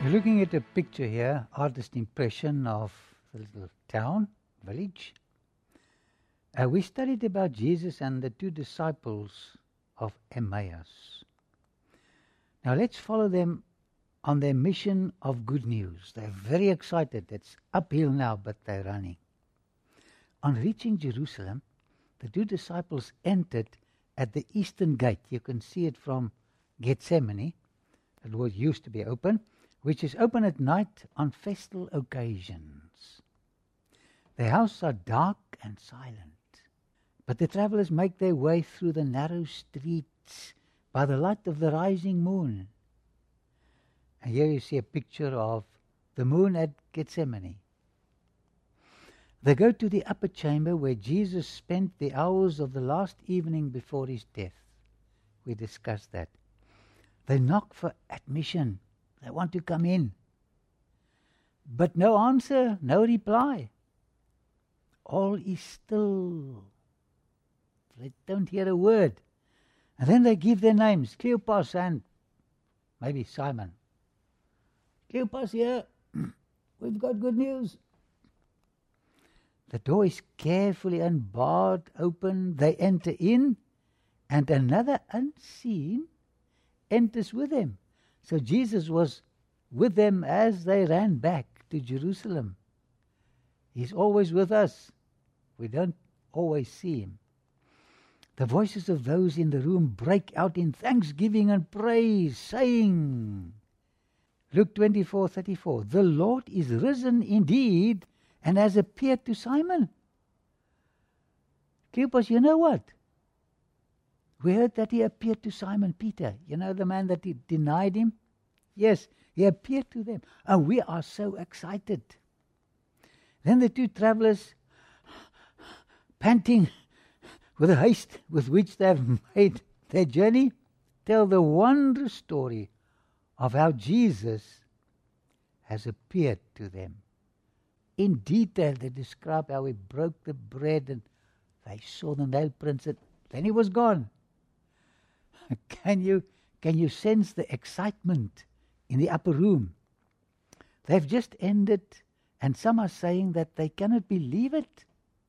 We're looking at a picture here, artist impression of the little town, village. We studied about Jesus and the two disciples of Emmaus. Now let's follow them on their mission of good news. They're very excited. It's uphill now, but they're running. On reaching Jerusalem, the two disciples entered at the eastern gate. You can see it from Gethsemane. It was used to be open, which is open at night on festal occasions. The houses are dark and silent, but the travelers make their way through the narrow streets by the light of the rising moon. And here you see a picture of the moon at Gethsemane. They go to the upper chamber where Jesus spent the hours of the last evening before his death. We discussed that. They knock for admission. They want to come in. But no answer, no reply. All is still. They don't hear a word. And then they give their names, Cleopas and maybe Simon. Cleopas here, we've got good news. The door is carefully unbarred open. They enter in, and another unseen enters with them. So Jesus was with them as they ran back to Jerusalem. He's always with us. We don't always see him. The voices of those in the room break out in thanksgiving and praise, saying, Luke 24:34, the Lord is risen indeed and has appeared to Simon. Cleopas, you know what? We heard that he appeared to Simon Peter. You know the man that denied him? Yes, he appeared to them. And we are so excited. Then the two travelers, panting with the haste with which they have made their journey, tell the wondrous story of how Jesus has appeared to them. In detail, they describe how he broke the bread and they saw the nail prints. Then he was gone. Can you sense the excitement in the upper room? They've just ended, and some are saying that they cannot believe it,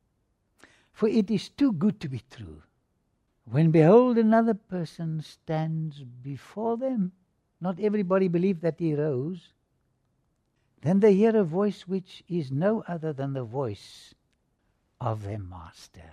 for it is too good to be true. When behold, another person stands before them. Not everybody believed that he rose. Then they hear a voice which is no other than the voice of their master.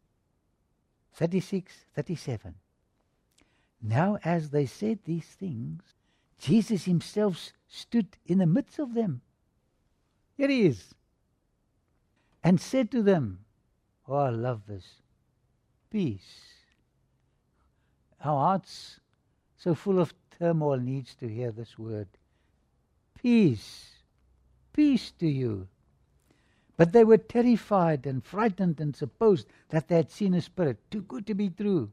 36:37. Now as they said these things, Jesus himself stood in the midst of them. Here he is. And said to them, oh, I love this, peace. Our hearts so full of turmoil needs to hear this word. Peace. Peace to you. But they were terrified and frightened and supposed that they had seen a spirit. Too good to be true.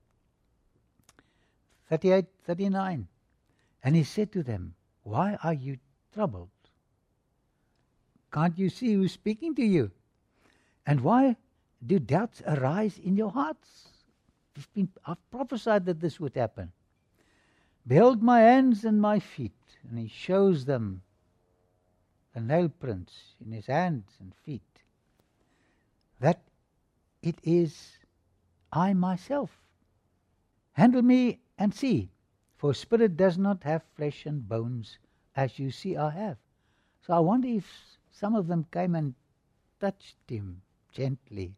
38:39. And he said to them, why are you troubled? Can't you see who's speaking to you? And why do doubts arise in your hearts? I've prophesied that this would happen. Behold my hands and my feet. And he shows them the nail prints in his hands and feet. That it is I myself. Handle me and see, for spirit does not have flesh and bones, as you see I have. So I wonder if some of them came and touched him gently.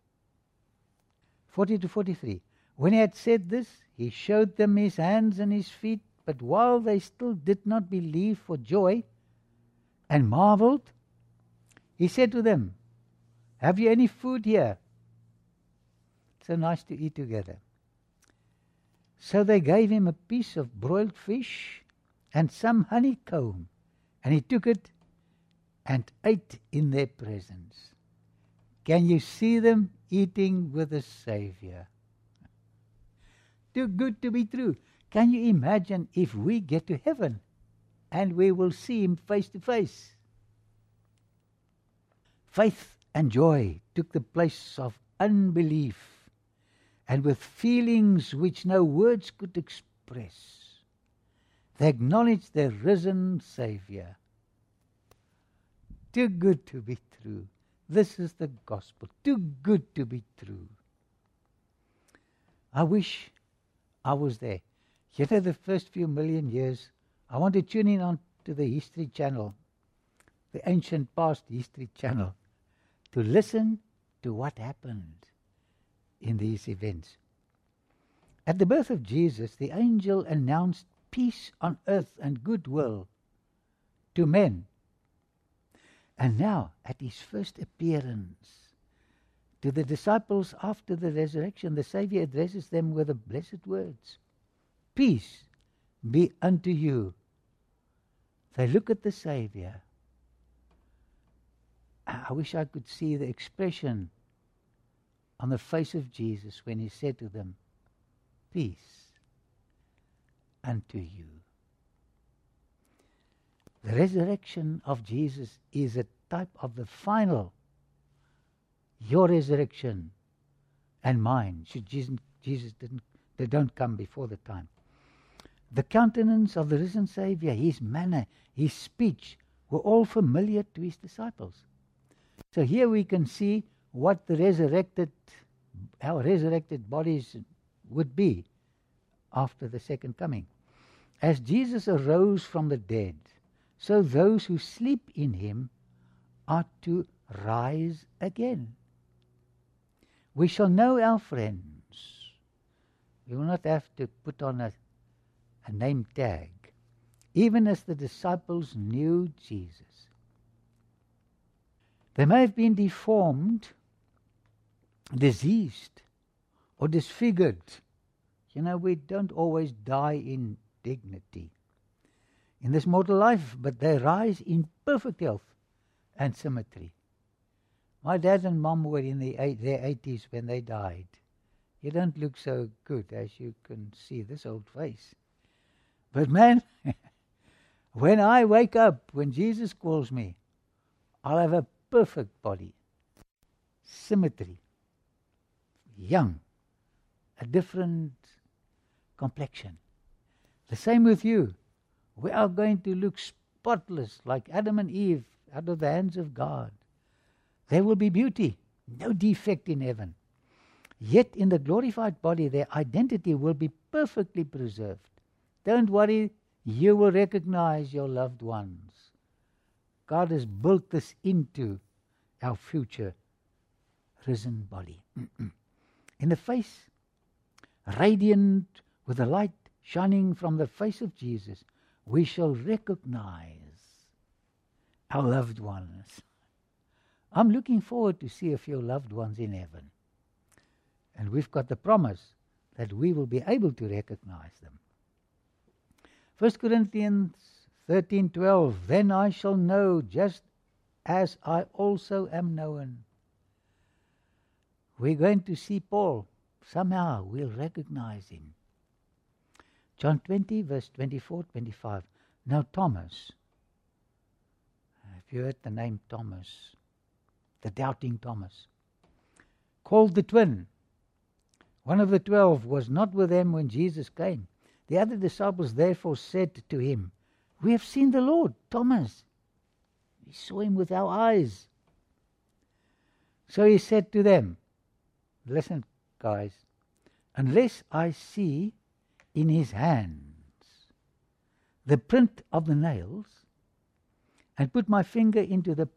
40-43. When he had said this, he showed them his hands and his feet, but while they still did not believe for joy and marveled, he said to them, have you any food here? So nice to eat together. So they gave him a piece of broiled fish and some honeycomb, and he took it and ate in their presence. Can you see them eating with the Savior? Too good to be true. Can you imagine if we get to heaven and we will see him face to face? Faith and joy took the place of unbelief, and with feelings which no words could express, they acknowledged their risen Savior. Too good to be true. This is the gospel. Too good to be true. I wish I was there. You know, the first few million years, I want to tune in on to the History Channel, the ancient past History Channel, to listen to what happened in these events. At the birth of Jesus, the angel announced peace on earth and goodwill to men. And now, at his first appearance to the disciples after the resurrection, the Savior addresses them with the blessed words, "Peace be unto you." They look at the Savior. I wish I could see the expression on the face of Jesus when he said to them, "Peace unto you." The resurrection of Jesus is a type of the final, your resurrection and mine. Should Jesus they don't come before the time. The countenance of the risen Savior, his manner, his speech, were all familiar to his disciples. So here we can see what our resurrected bodies would be after the second coming. As Jesus arose from the dead, so those who sleep in him are to rise again. We shall know our friends. We will not have to put on a name tag, even as the disciples knew Jesus. They may have been deformed, diseased, or disfigured. You know, we don't always die in dignity in this mortal life, but they rise in perfect health and symmetry. My dad and mom were in their 80s when they died. You don't look so good, as you can see this old face. But man, when I wake up, when Jesus calls me, I'll have a perfect body, symmetry, young, a different complexion. The same with you. We are going to look spotless like Adam and Eve out of the hands of God. There will be beauty, no defect in heaven. Yet in the glorified body, their identity will be perfectly preserved. Don't worry, you will recognize your loved ones. God has built this into our future risen body. In the face, radiant with the light shining from the face of Jesus, we shall recognize our loved ones. I'm looking forward to see a few loved ones in heaven. And we've got the promise that we will be able to recognize them. 1 Corinthians 13:12, then I shall know just as I also am known. We're going to see Paul. Somehow we'll recognize him. John 20, verse 24, 25. Now Thomas, have you heard the name Thomas? The doubting Thomas, called the twin, one of the 12, was not with them when Jesus came. The other disciples therefore said to him, we have seen the Lord. Thomas, we saw him with our eyes. So he said to them, listen guys, unless I see in his hands the print of the nails, and put my finger into the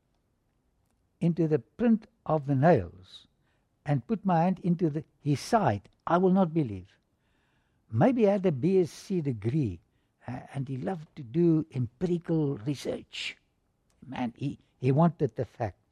print of the nails, and put my hand into his side, I will not believe. Maybe he had a BSc degree, and he loved to do empirical research. Man, he wanted the facts.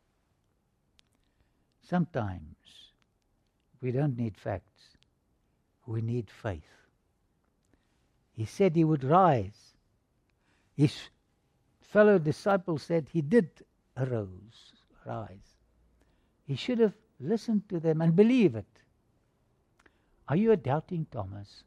Sometimes we don't need facts. We need faith. He said he would rise. His fellow disciples said he did rise. He should have listened to them and believed it. Are you a doubting Thomas?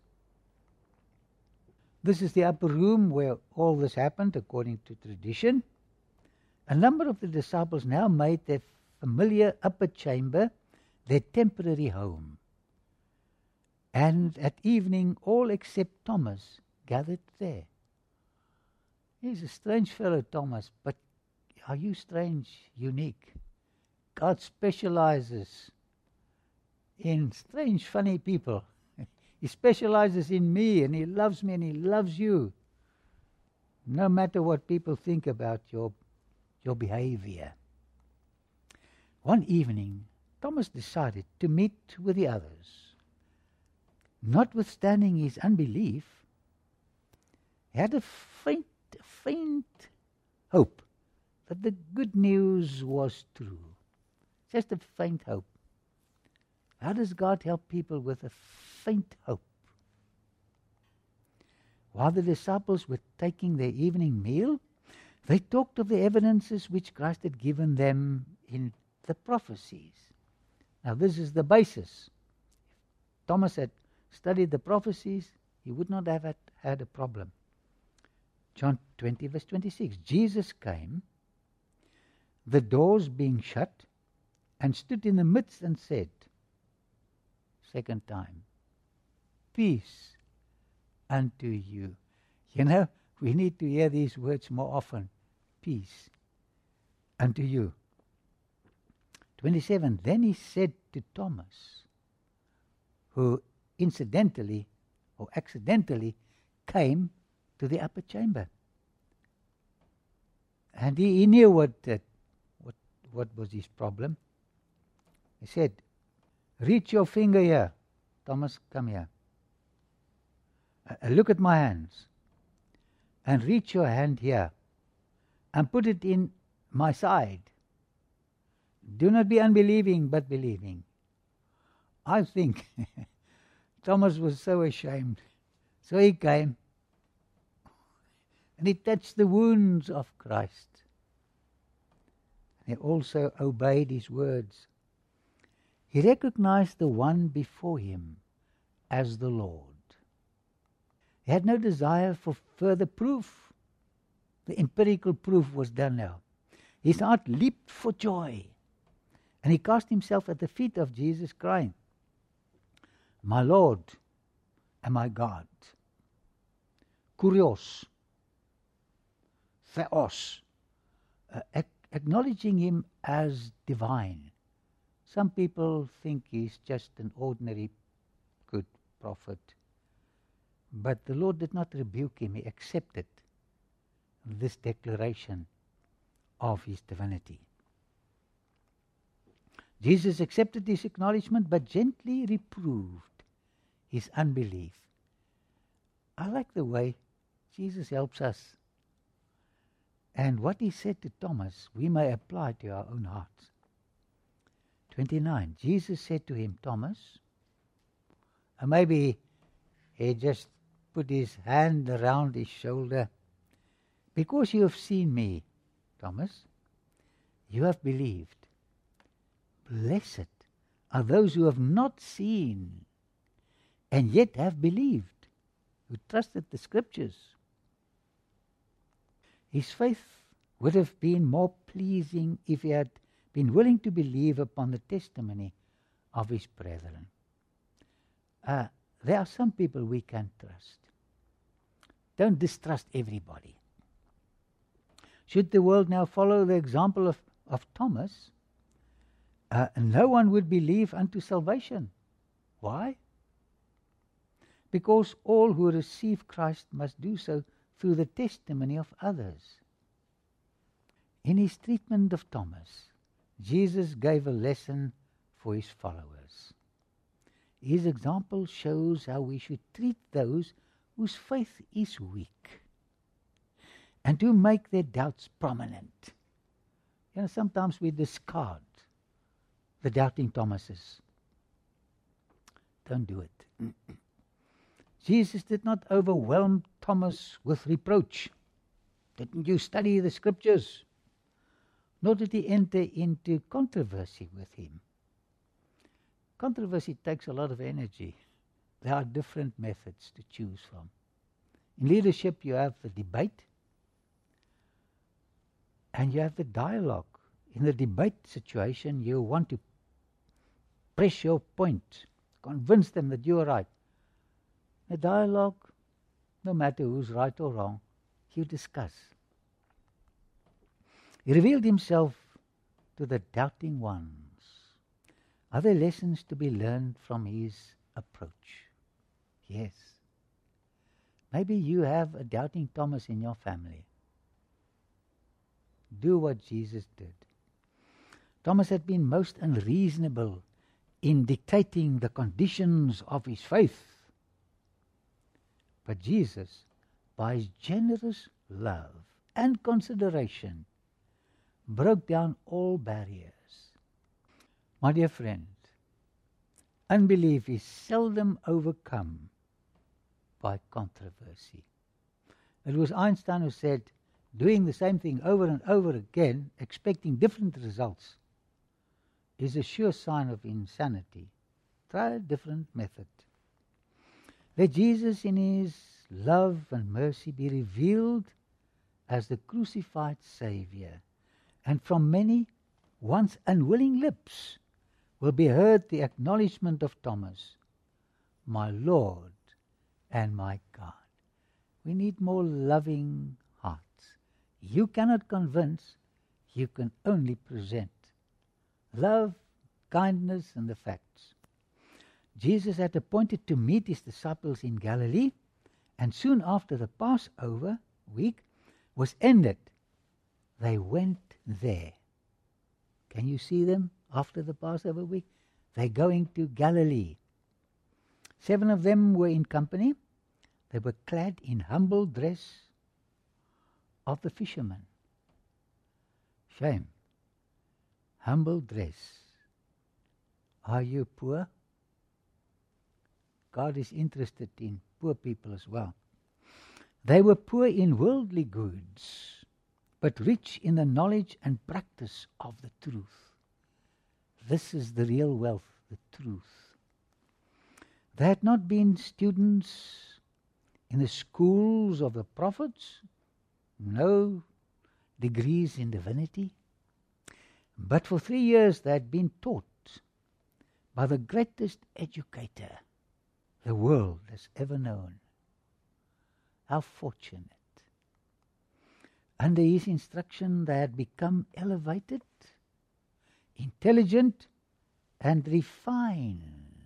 This is the upper room where all this happened according to tradition. A number of the disciples now made their familiar upper chamber their temporary home. And at evening, all except Thomas gathered there. He's a strange fellow, Thomas, but are you strange, unique? God specializes in strange, funny people. He specializes in me, and He loves me, and He loves you. No matter what people think about your behavior. One evening, Thomas decided to meet with the others. Notwithstanding his unbelief, he had a faint hope that the good news was true. Just a faint hope. How does God help people with a faint hope? While the disciples were taking their evening meal, they talked of the evidences which Christ had given them in the prophecies. Now this is the basis. If Thomas had studied the prophecies, he would not have had a problem. John 20 verse 26. Jesus came, the doors being shut, and stood in the midst and said, second time, peace unto you. You know, we need to hear these words more often. Peace unto you. 27. Then he said to Thomas, who incidentally or accidentally came to the upper chamber. And he knew what was his problem. He said, reach your finger here. Thomas, come here. Look at my hands. And reach your hand here. And put it in my side. Do not be unbelieving, but believing. I think Thomas was so ashamed. So he came. And he touched the wounds of Christ. He also obeyed his words. He recognized the one before him as the Lord. He had no desire for further proof. The empirical proof was done now. His heart leaped for joy. And he cast himself at the feet of Jesus, crying, my Lord and my God. Kurios. Theos. Acknowledging him as divine. Some people think he's just an ordinary good prophet. But the Lord did not rebuke him. He accepted this declaration of his divinity. Jesus accepted this acknowledgement, but gently reproved his unbelief. I like the way Jesus helps us. And what he said to Thomas, we may apply to our own hearts. 29. Jesus said to him, Thomas, and maybe he just put his hand around his shoulder. Because you have seen me, Thomas, you have believed. Blessed are those who have not seen and yet have believed, who trusted the Scriptures. His faith would have been more pleasing if he had been willing to believe upon the testimony of his brethren. There are some people we can trust. Don't distrust everybody. Should the world now follow the example of Thomas, no one would believe unto salvation. Why? Because all who receive Christ must do so through the testimony of others. In his treatment of Thomas, Jesus gave a lesson for his followers. His example shows how we should treat those whose faith is weak and who make their doubts prominent. You know, sometimes we discard the doubting Thomases. Don't do it. Jesus did not overwhelm Thomas with reproach. Didn't you study the Scriptures? Nor did he enter into controversy with him. Controversy takes a lot of energy. There are different methods to choose from. In leadership, you have the debate and you have the dialogue. In the debate situation, you want to press your point, convince them that you are right. The dialogue, no matter who's right or wrong, you discuss. He revealed himself to the doubting ones. Are there lessons to be learned from his approach? Yes. Maybe you have a doubting Thomas in your family. Do what Jesus did. Thomas had been most unreasonable in dictating the conditions of his faith. But Jesus, by his generous love and consideration, broke down all barriers. My dear friend, unbelief is seldom overcome by controversy. It was Einstein who said, doing the same thing over and over again, expecting different results, is a sure sign of insanity. Try a different method. Let Jesus in his love and mercy be revealed as the crucified Saviour, and from many once unwilling lips will be heard the acknowledgement of Thomas, my Lord and my God. We need more loving hearts. You cannot convince, you can only present. Love, kindness, and the facts. Jesus had appointed to meet his disciples in Galilee, and soon after the Passover week was ended, they went there. Can you see them after the Passover week? They're going to Galilee. 7 of them were in company. They were clad in humble dress of the fishermen. Shame. Humble dress. Are you poor? God is interested in poor people as well. They were poor in worldly goods, but rich in the knowledge and practice of the truth. This is the real wealth, the truth. They had not been students in the schools of the prophets, no degrees in divinity, but for 3 years they had been taught by the greatest educator the world has ever known. How fortunate. Under his instruction they had become elevated, intelligent, and refined,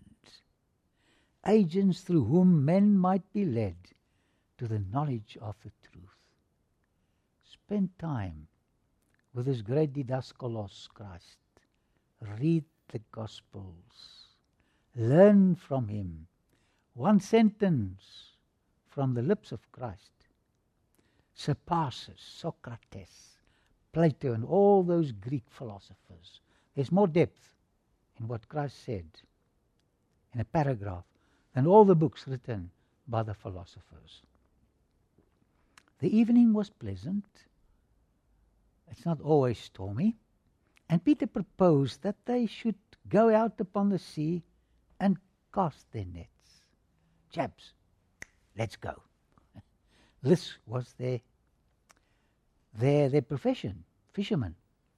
agents through whom men might be led to the knowledge of the truth. Spend time with this great didaskalos Christ. Read the Gospels. Learn from him. One sentence from the lips of Christ surpasses Socrates, Plato, and all those Greek philosophers. There's more depth in what Christ said in a paragraph than all the books written by the philosophers. The evening was pleasant. It's not always stormy. And Peter proposed that they should go out upon the sea and cast their nets. Chaps, let's go. This was their profession, fishermen.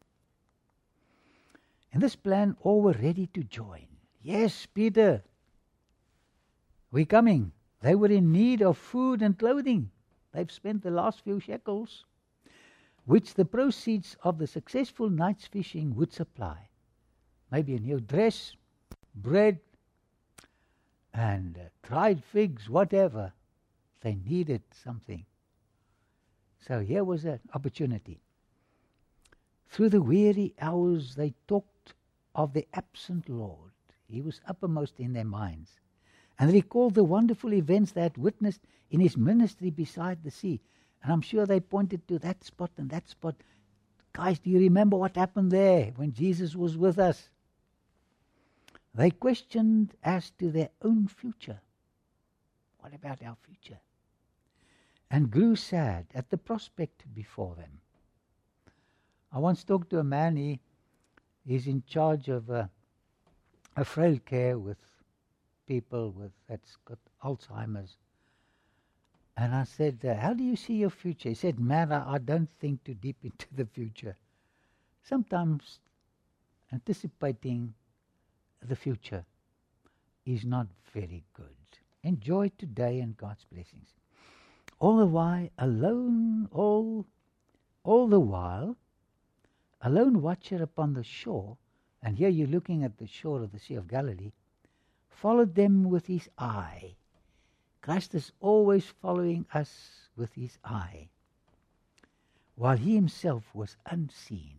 In this plan, all were ready to join. Yes, Peter, we're coming. They were in need of food and clothing. They've spent the last few shekels, which the proceeds of the successful night's fishing would supply. Maybe a new dress, bread, and dried figs, whatever. They needed something. So here was an opportunity. Through the weary hours they talked of the absent Lord. He was uppermost in their minds. And recalled the wonderful events they had witnessed in his ministry beside the sea. And I'm sure they pointed to that spot and that spot. Guys, do you remember what happened there when Jesus was with us? They questioned as to their own future. What about our future? And grew sad at the prospect before them. I once talked to a man, he's in charge of a frail care with people that's got Alzheimer's. And I said, how do you see your future? He said, man, I don't think too deep into the future. Sometimes anticipating the future is not very good. Enjoy today and God's blessings. All the while, alone, all the while, a lone watcher upon the shore, and here you're looking at the shore of the Sea of Galilee, followed them with his eye. Christ is always following us with his eye, while he himself was unseen.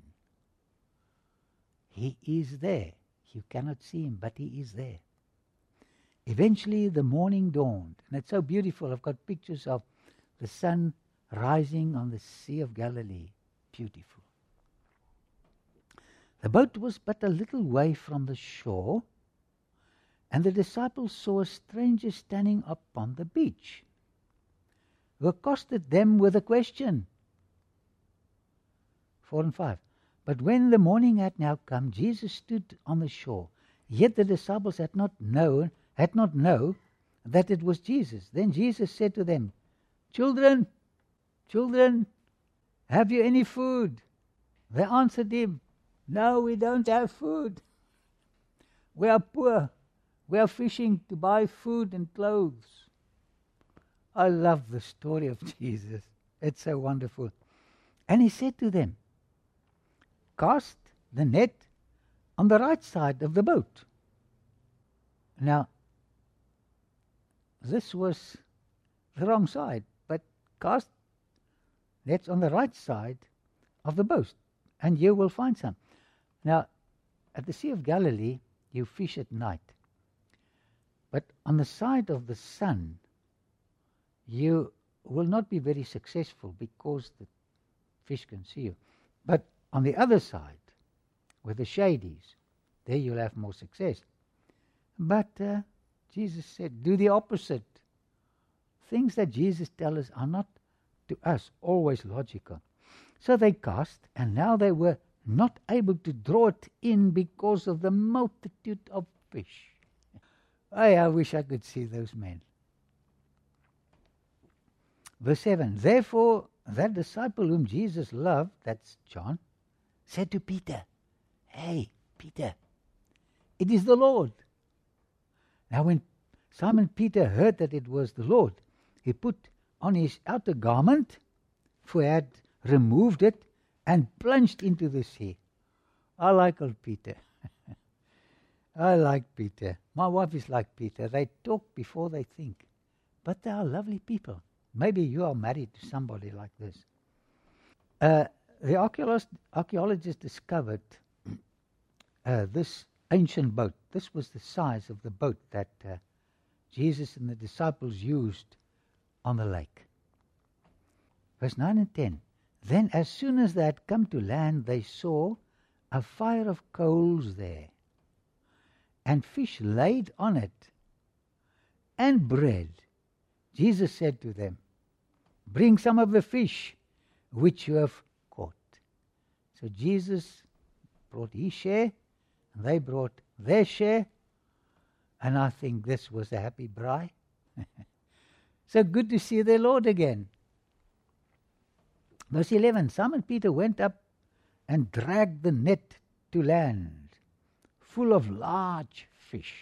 He is there. You cannot see him, but he is there. Eventually the morning dawned, and it's so beautiful. I've got pictures of the sun rising on the Sea of Galilee. Beautiful. The boat was but a little way from the shore, and the disciples saw a stranger standing upon the beach, who accosted them with a question. 4 and 5. But when the morning had now come, Jesus stood on the shore. Yet the disciples had not known that it was Jesus. Then Jesus said to them, Children, have you any food? They answered him, No, we don't have food. We are poor. We are fishing to buy food and clothes. I love the story of Jesus. It's so wonderful. And he said to them, Cast the net on the right side of the boat. Now, this was the wrong side, but cast nets on the right side of the boat, and you will find some. Now, at the Sea of Galilee, you fish at night. But on the side of the sun, you will not be very successful because the fish can see you. But on the other side, where the shade is, there you'll have more success. But Jesus said, do the opposite. Things that Jesus tells us are not to us always logical. So they cast, and now they were not able to draw it in because of the multitude of fish. I wish I could see those men. Verse 7, Therefore that disciple whom Jesus loved, that's John, said to Peter, Hey, Peter, it is the Lord. Now when Simon Peter heard that it was the Lord, he put on his outer garment, for he had removed it, and plunged into the sea. I like old Peter. I like Peter. My wife is like Peter. They talk before they think. But they are lovely people. Maybe you are married to somebody like this. The archaeologists discovered this ancient boat. This was the size of the boat that Jesus and the disciples used on the lake. Verse 9 and 10. Then as soon as they had come to land, they saw a fire of coals there, and fish laid on it, and bread. Jesus said to them, Bring some of the fish which you have caught. So Jesus brought his share, and they brought their share, and I think this was a happy braai. So good to see their Lord again. Verse 11, Simon Peter went up and dragged the net to land, full of large fish,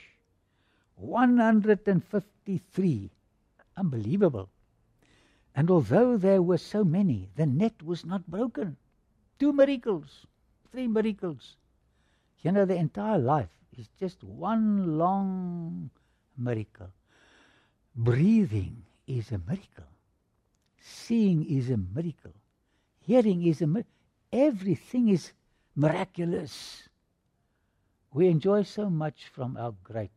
153. Unbelievable. And although there were so many, the net was not broken. 2 miracles, 3 miracles. You know, the entire life is just one long miracle. Breathing is a miracle. Seeing is a miracle. Hearing is a miracle. Everything is miraculous. We enjoy so much from our great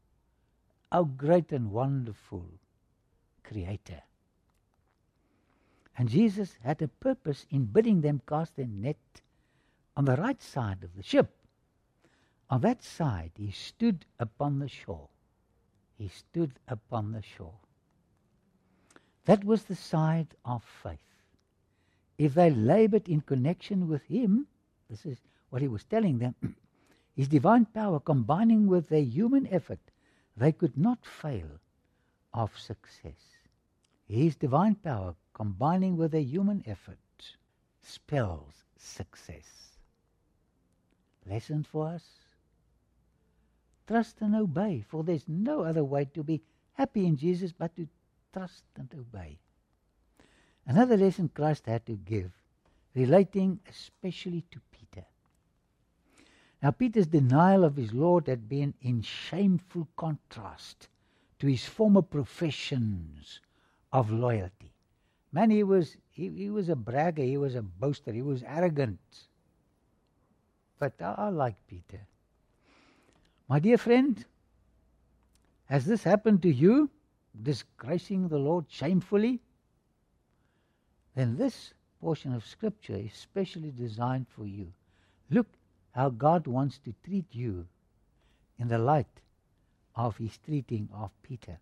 and wonderful Creator. And Jesus had a purpose in bidding them cast their net on the right side of the ship. On that side, he stood upon the shore. He stood upon the shore. That was the side of faith. If they labored in connection with him, this is what he was telling them, his divine power combining with their human effort, they could not fail of success. His divine power combining with their human effort spells success. Lesson for us: trust and obey, for there's no other way to be happy in Jesus but to trust and obey. Another lesson Christ had to give, relating especially to Peter. Now, Peter's denial of his Lord had been in shameful contrast to his former professions of loyalty. Man, he was a bragger, he was a boaster, he was arrogant. But I like Peter. My dear friend, has this happened to you, disgracing the Lord shamefully? Then this portion of Scripture is specially designed for you. Look how God wants to treat you in the light of his treating of Peter.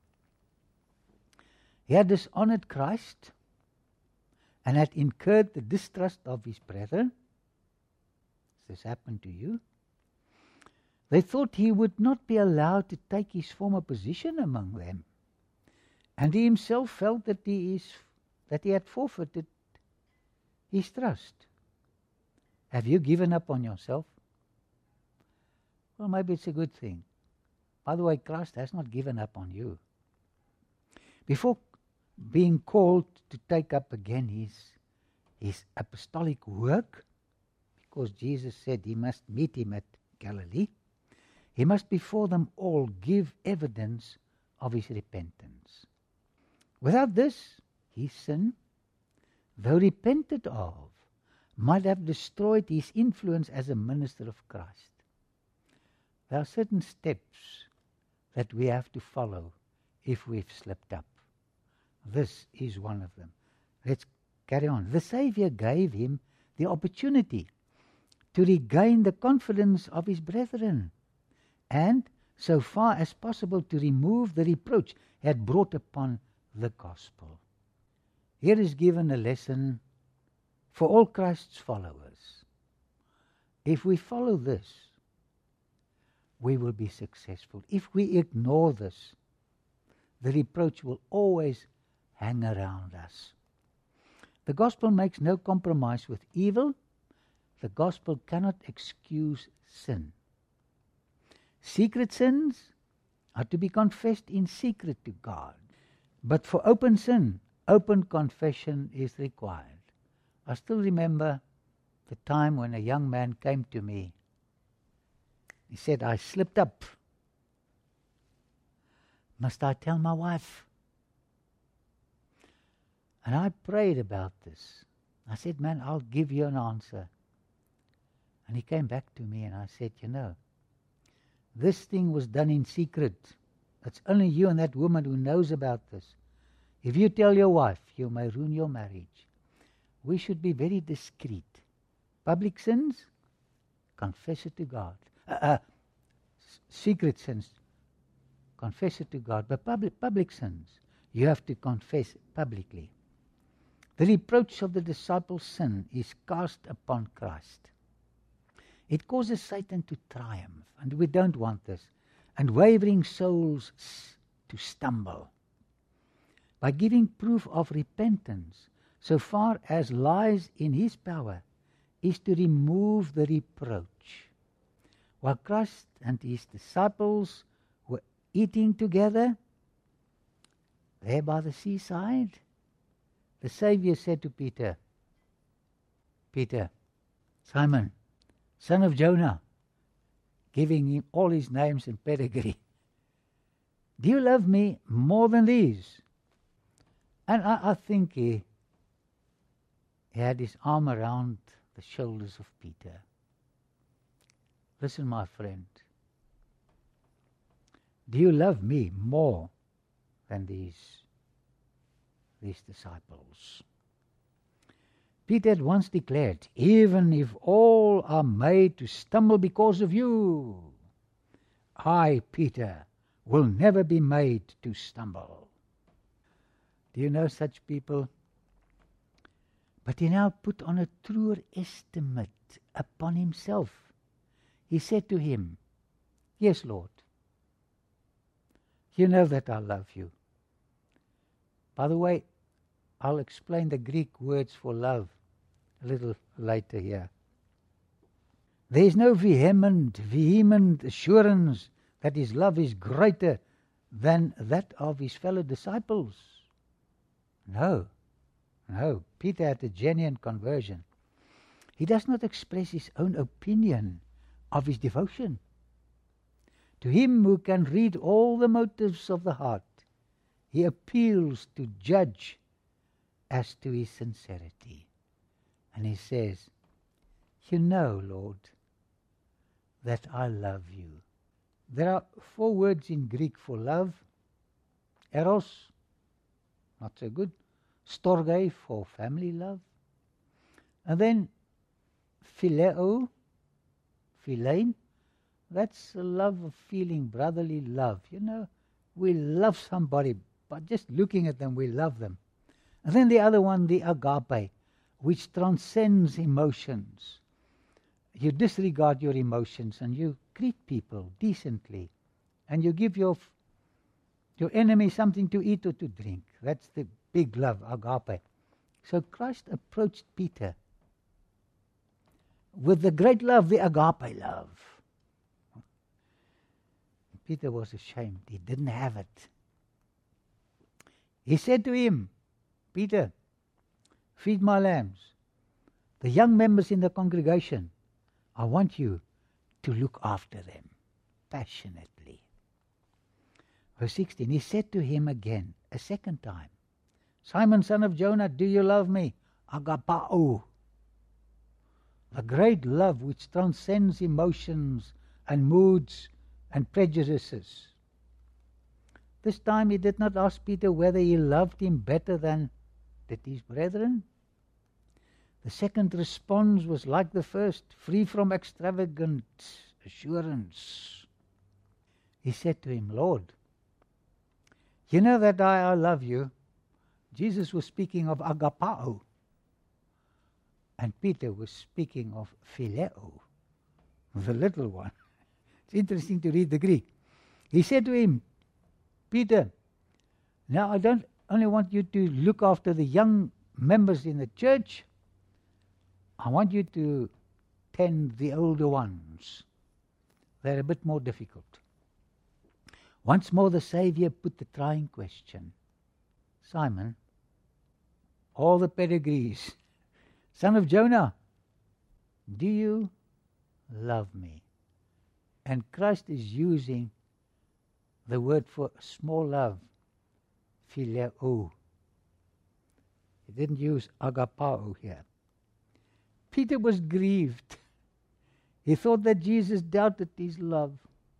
He had dishonored Christ and had incurred the distrust of his brethren. Has this happened to you? They thought he would not be allowed to take his former position among them. And he himself felt that he had forfeited his trust. Have you given up on yourself? Well, maybe it's a good thing. By the way, Christ has not given up on you. Before being called to take up again his apostolic work, because Jesus said he must meet him at Galilee, he must before them all give evidence of his repentance. Without this, his sin, though repented of, might have destroyed his influence as a minister of Christ. There are certain steps that we have to follow if we've slipped up. This is one of them. Let's carry on. The Savior gave him the opportunity to regain the confidence of his brethren, and so far as possible to remove the reproach he had brought upon the gospel. Here is given a lesson for all Christ's followers. If we follow this, we will be successful. If we ignore this, the reproach will always hang around us. The gospel makes no compromise with evil. The gospel cannot excuse sin. Secret sins are to be confessed in secret to God. But for open sin, open confession is required. I still remember the time when a young man came to me. He said, I slipped up. Must I tell my wife? And I prayed about this. I said, man, I'll give you an answer. And he came back to me and I said, this thing was done in secret. It's only you and that woman who knows about this. If you tell your wife, you may ruin your marriage. We should be very discreet. Public sins, confess it to God. Secret sins, confess it to God. But public sins, you have to confess publicly. The reproach of the disciples' sin is cast upon Christ. It causes Satan to triumph, and we don't want this, and wavering souls to stumble. By giving proof of repentance, so far as lies in his power, is to remove the reproach. While Christ and his disciples were eating together, there by the seaside, the Savior said to Peter, Peter, Simon, son of Jonah, giving him all his names and pedigree, do you love me more than these? And I think he had his arm around the shoulders of Peter. Listen, my friend. Do you love me more than these disciples? Peter had once declared, even if all are made to stumble because of you, I, Peter, will never be made to stumble. Do you know such people? But he now put on a truer estimate upon himself. He said to him, yes, Lord, you know that I love you. By the way, I'll explain the Greek words for love a little later here. There is no vehement assurance that his love is greater than that of his fellow disciples. No. Peter had a genuine conversion. He does not express his own opinion of his devotion. To him who can read all the motives of the heart, he appeals to judge as to his sincerity. And he says, "You know, Lord, that I love you." There are 4 words in Greek for love. Eros, not so good. Storge, for family love. And then phileo, philein, that's a love of feeling, brotherly love. You know, we love somebody, but just looking at them, we love them. And then the other one, the agape, which transcends emotions. You disregard your emotions and you greet people decently. And you give your enemy something to eat or to drink. That's the big love, agape. So Christ approached Peter with the great love, the agape love. Peter was ashamed. He didn't have it. He said to him, "Peter, feed my lambs." The young members in the congregation, I want you to look after them passionately. Verse 16, he said to him again, a second time, "Simon, son of Jonah, do you love me?" Agapao. The great love which transcends emotions and moods and prejudices. This time he did not ask Peter whether he loved him better than did his brethren. The second response was like the first, free from extravagant assurance. He said to him, "Lord, you know that I love you." Jesus was speaking of agapao, and Peter was speaking of phileo, the little one. It's interesting to read the Greek. He said to him, "Peter, now I don't only want you to look after the young members in the church, I want you to tend the older ones. They're a bit more difficult." Once more the Saviour put the trying question. "Simon, all the pedigrees, son of Jonah, do you love me?" And Christ is using the word for small love, phileo. He didn't use agapao here. Peter was grieved. He thought that Jesus doubted his love.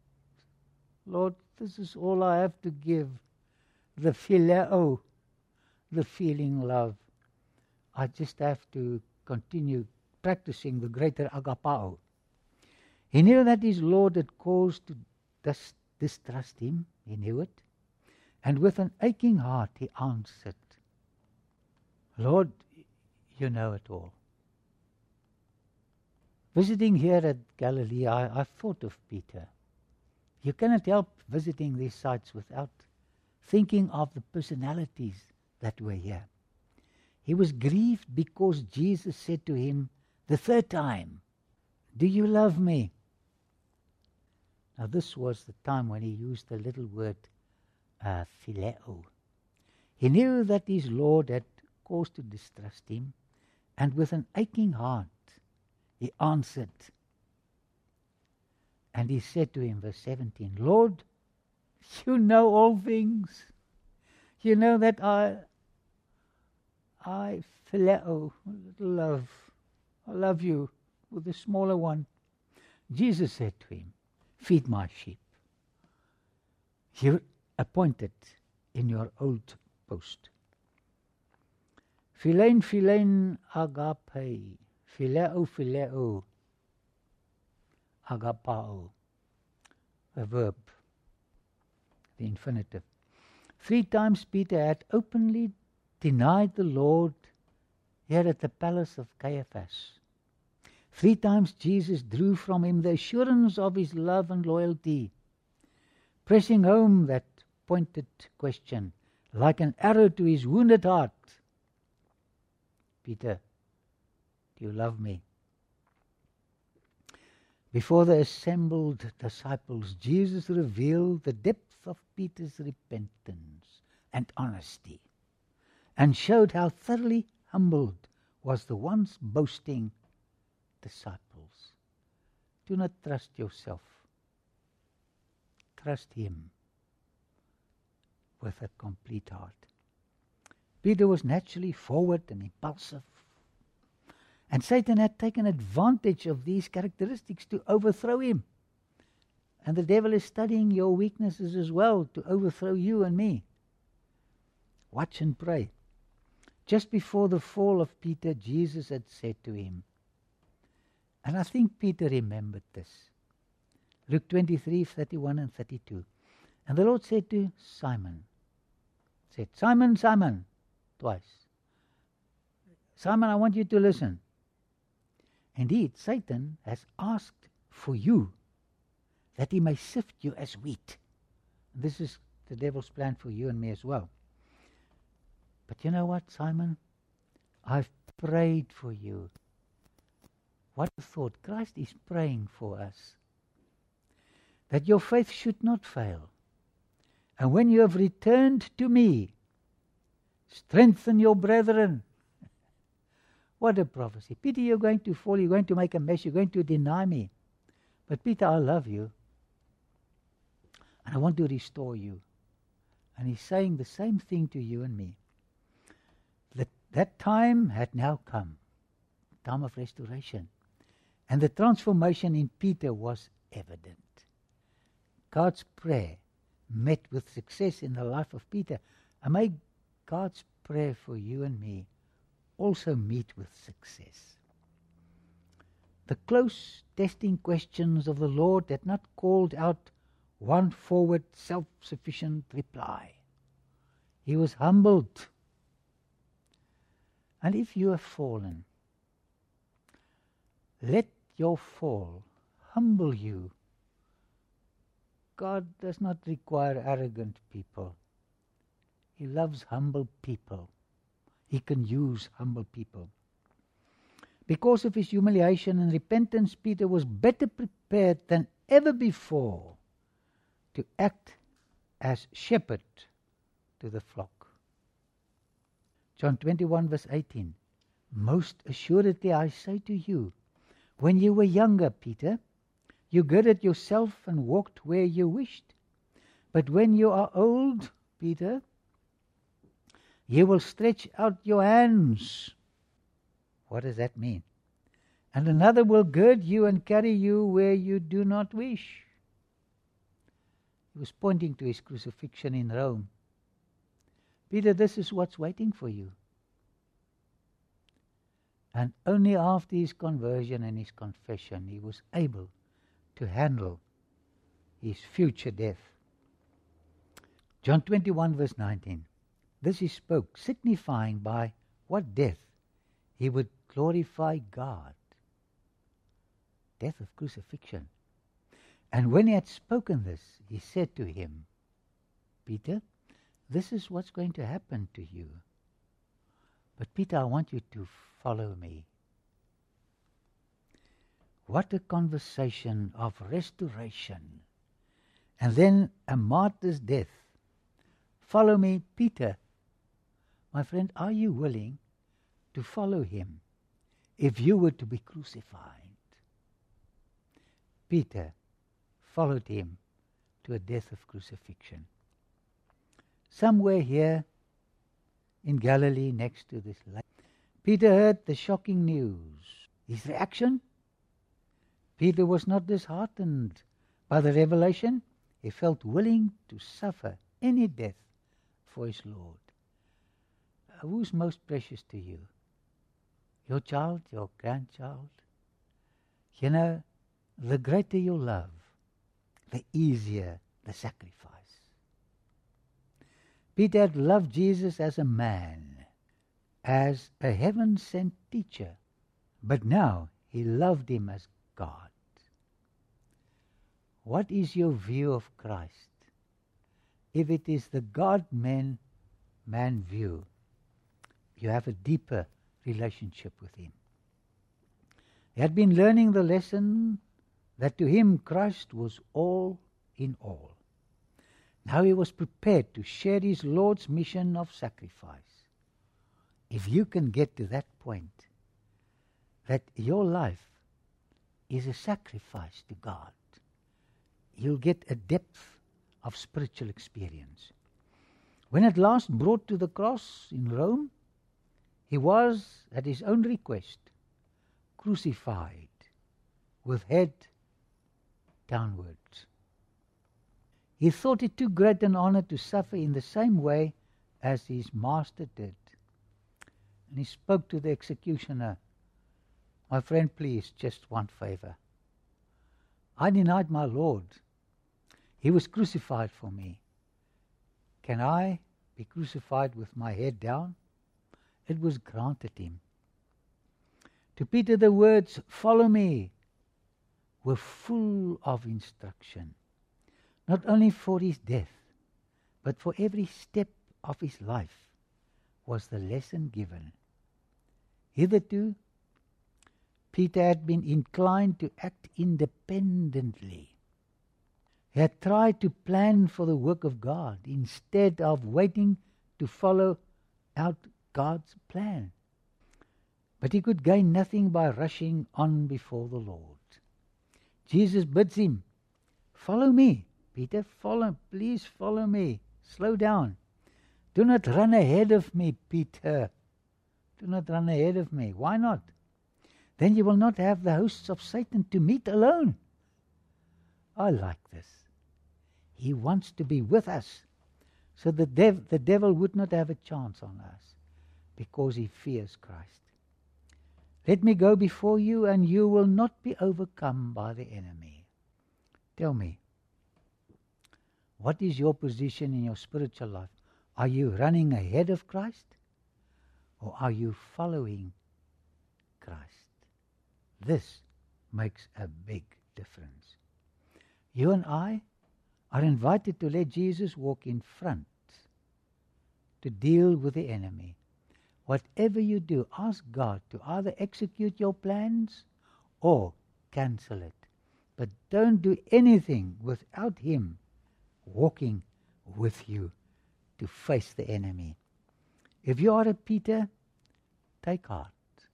"Lord, this is all I have to give, the phileo, the feeling love. I just have to continue practicing the greater agapao." He knew that his Lord had cause to distrust him. He knew it. And with an aching heart he answered, "Lord, you know it all." Visiting here at Galilee, I thought of Peter. You cannot help visiting these sites without thinking of the personalities that were here. He was grieved because Jesus said to him the third time, "Do you love me?" Now this was the time when he used the little word phileo. He knew that his Lord had cause to distrust him, and with an aching heart he answered. And he said to him, verse 17, "Lord, you know all things. You know that I phileo, little love, I love you with the smaller one." Jesus said to him, "Feed my sheep. You're appointed in your old post." Philein, philein, agape. Phileo, phileo, agapao. A verb, the infinitive. 3 times Peter had openly denied the Lord here at the palace of Caiaphas. 3 times Jesus drew from him the assurance of his love and loyalty, pressing home that pointed question like an arrow to his wounded heart. "Peter, do you love me?" Before the assembled disciples, Jesus revealed the depth of Peter's repentance and honesty, and showed how thoroughly humbled was the once boasting disciples. Do not trust yourself. Trust Him with a complete heart. Peter was naturally forward and impulsive. And Satan had taken advantage of these characteristics to overthrow him. And the devil is studying your weaknesses as well to overthrow you and me. Watch and pray. Just before the fall of Peter, Jesus had said to him, and I think Peter remembered this. Luke 23:31 and 32. And the Lord said to Simon, Simon, Simon, twice. Simon, I want you to listen. Indeed, Satan has asked for you that he may sift you as wheat. This is the devil's plan for you and me as well. But you know what, Simon? I've prayed for you. What a thought. Christ is praying for us. That your faith should not fail. And when you have returned to me, strengthen your brethren. What a prophecy. Peter, you're going to fall, you're going to make a mess, you're going to deny me. But Peter, I love you. And I want to restore you. And he's saying the same thing to you and me. That time had now come. Time of restoration. And the transformation in Peter was evident. God's prayer met with success in the life of Peter. And may God's prayer for you and me also meet with success. The close testing questions of the Lord had not called out one forward, self-sufficient reply. He was humbled. And if you have fallen, let your fall humble you. God does not require arrogant people. He loves humble people. He can use humble people. Because of his humiliation and repentance, Peter was better prepared than ever before to act as shepherd to the flock. John 21 verse 18. Most assuredly I say to you, when you were younger, Peter, you girded yourself and walked where you wished. But when you are old, Peter, you will stretch out your hands. What does that mean? And another will gird you and carry you where you do not wish. He was pointing to his crucifixion in Rome. Peter, this is what's waiting for you. And only after his conversion and his confession, he was able to handle his future death. John 21 verse 19. This he spoke, signifying by what death he would glorify God. Death of crucifixion. And when he had spoken this, he said to him, Peter, this is what's going to happen to you. But Peter, I want you to follow me. What a conversation of restoration. And then a martyr's death. Follow me, Peter. My friend, are you willing to follow him if you were to be crucified? Peter followed him to a death of crucifixion. Somewhere here in Galilee next to this lake, Peter heard the shocking news. His reaction? Peter was not disheartened by the revelation. He felt willing to suffer any death for his Lord. Who's most precious to you? Your child, your grandchild? You know, the greater your love, the easier the sacrifice. Peter had loved Jesus as a man, as a heaven-sent teacher, but now he loved him as God. What is your view of Christ? If it is the God-man view, you have a deeper relationship with him. He had been learning the lesson that to him Christ was all in all. Now he was prepared to share his Lord's mission of sacrifice. If you can get to that point, that your life is a sacrifice to God. You'll get a depth of spiritual experience. When at last brought to the cross in Rome, he was, at his own request, crucified with head downwards. He thought it too great an honor to suffer in the same way as his master did. And he spoke to the executioner, "My friend, please, just one favor. I denied my Lord. He was crucified for me. Can I be crucified with my head down?" It was granted him. To Peter the words, "Follow me," were full of instruction, not only for his death, but for every step of his life was the lesson given. Hitherto, Peter had been inclined to act independently. He had tried to plan for the work of God instead of waiting to follow out God's plan. But he could gain nothing by rushing on before the Lord. Jesus bids him, "Follow me, Peter, please follow me. Slow down. Do not run ahead of me, Peter. Do not run ahead of me." Why not? Then you will not have the hosts of Satan to meet alone. I like this. He wants to be with us, so the devil would not have a chance on us, because he fears Christ. "Let me go before you, and you will not be overcome by the enemy." Tell me, what is your position in your spiritual life? Are you running ahead of Christ, or are you following Christ? This makes a big difference. You and I are invited to let Jesus walk in front to deal with the enemy. Whatever you do, ask God to either execute your plans or cancel it. But don't do anything without him walking with you to face the enemy. If you are a Peter, take heart.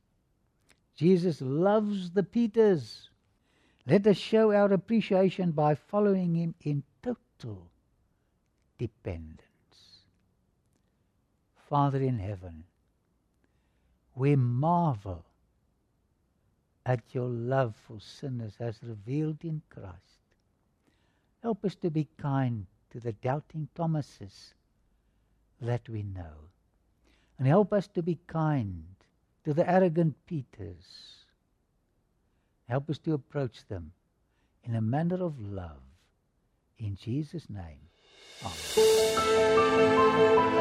Jesus loves the Peters. Let us show our appreciation by following him in total dependence. Father in heaven, we marvel at your love for sinners as revealed in Christ. Help us to be kind to the doubting Thomases that we know. And help us to be kind to the arrogant Peters. Help us to approach them in a manner of love. In Jesus' name, amen.